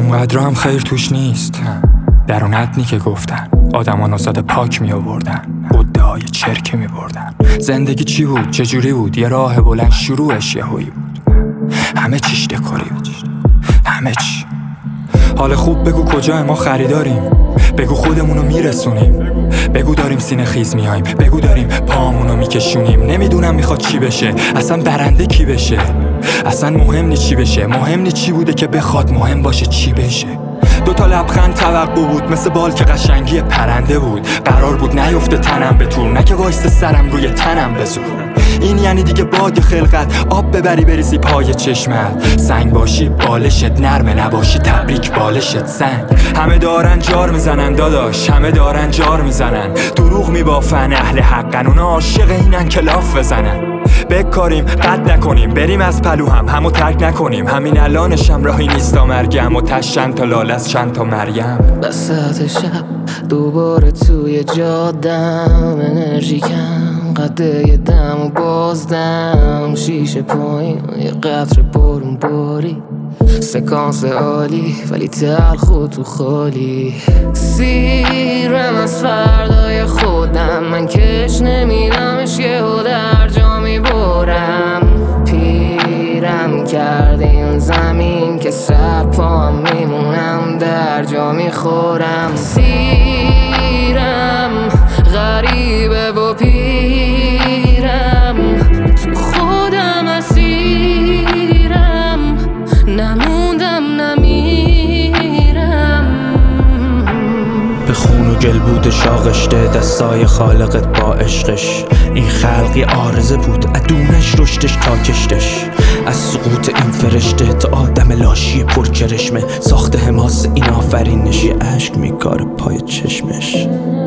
اونقدر هم خیر توش نیست. در اون حدنی که گفتن آدم ها نصد پاک می آوردن، قده های چرکی می بردن. زندگی چی بود؟ چجوری بود؟ یه راه بلند شروعش یهویی بود. همه چیش دکوری بود، همه چی. حال خوب بگو کجای ما خریداریم، بگو خودمونو میرسونیم، بگو داریم سینه خیز میایم، بگو داریم پامونو میکشونیم. نمیدونم میخواد چی بشه، اصلا برنده کی بشه، اصلا مهم نی چی بشه، مهم نی چی بوده که بخواد، مهم باشه چی بشه. دوتا لبخند توقع بود، مثل بال که قشنگی پرنده بود. قرار بود نیفته تنم به طول، نه که وایسته سرم روی تنم بزور. این یعنی دیگه باگ خلقت، آب ببری بریزی پای چشمت. سنگ باشی بالشت نرمه، نباشی تبریک بالشت سنگ. همه دارن جار میزنن داداش، همه دارن جار میزنن. دروغ میبافن اهل حقن، اونا عاشق اینن که لاف بزنن. بکاریم قد نکنیم، بریم از پلو همو ترک نکنیم. همین الانشم راهی نیستا مرگم، و تشن تا لاله از چند تا مریم. وسط شب دوباره توی جادم، انرژی کم قده دم و بازدم. شیشه پایین یه قطر بارون باری، سکانس عالی ولی تلخ و تو خالی. سیرم از فردای خودم، من کش نمیدمش یهو در جا میبرم. پیرم کرده این زمین که سر پام میمونم، در جا میخورم. سیرم غریبه و پیرم، تو خودم اسیرم، نموندم نمیرم. به خون و گل بوده شاغشته دستای خالقت با عشقش. این خلقی عارضه بود ادونش رشدش تا کشتش. از سقوط این فرشته تا آدم لاشی پرکرشمه، ساخته حماس این آفرینش. یه عشق میکاره پای چشمش.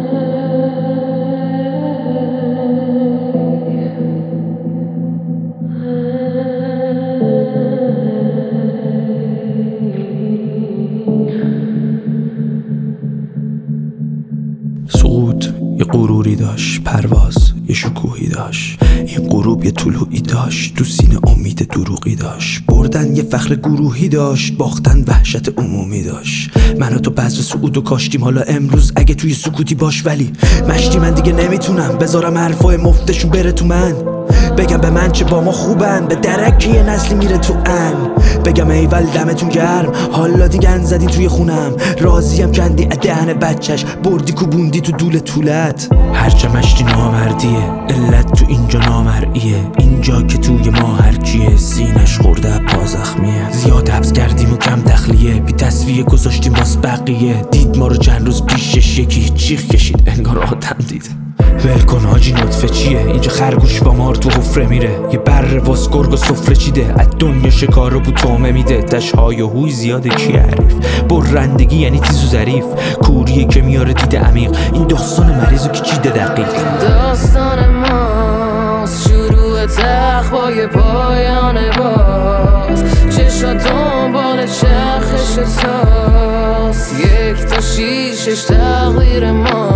سقوط یه غروری داشت، پرواز یه شکوهی داشت. این غروب یه طلوعی داشت، تو سینه امید دروغی داشت. بردن یه فخر گروهی داشت، باختن وحشت عمومی داشت. من و تو بذر سعود و کاشتیم، حالا امروز اگه توی سکوتی باش. ولی مشتی من دیگه نمیتونم بذارم حرفای مفتشون بره تو من. بگم به من چه با ما خوبن، به درک یه نسلی میره تو ان. بگم ایول دمتون گرم، حالا دیگه زدین توی خونم. راضیم کندی دهن بچهش، بردی کوبوندی تو دول طولت. هرچه مشتی نامردیه، علت تو اینجا نامرئیه. اینجا که توی ما هرکیه، سینش خورده پا زخمیه. زیاد حبس کردیم و کم دخلیه، بی تصفیه گذاشتیم واس بقیه. دید ما رو چند روز پیشش یکی چیخ کشید انگار آدم دید. ولکن حاجی نطفه چیه، اینجا خرگوش با مار تو حفره میره. یه بره واس گرگ و سفره چیده، از دنیا شکار رو تومه میده. تشهای و هوی زیاده کی عریف، برندگی یعنی تیز و ظریف. کوریه که میاره دیده عمیق، این داستان مریضو که چیده دقیق. داستان ماست شروع تخبای پایان باز. چشا دنبال چرخش تاست، یک تا شیشش تقدیر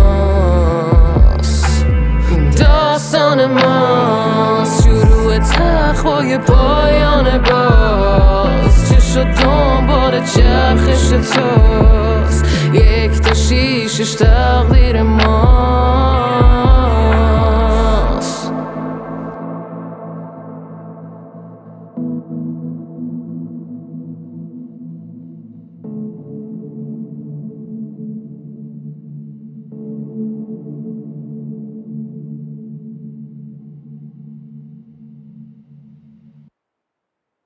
ماست. داستان ماست شروع تخبای پایان باز. چشا دنبال چرخش تاست، یک تا شیشش تقدیر ماست.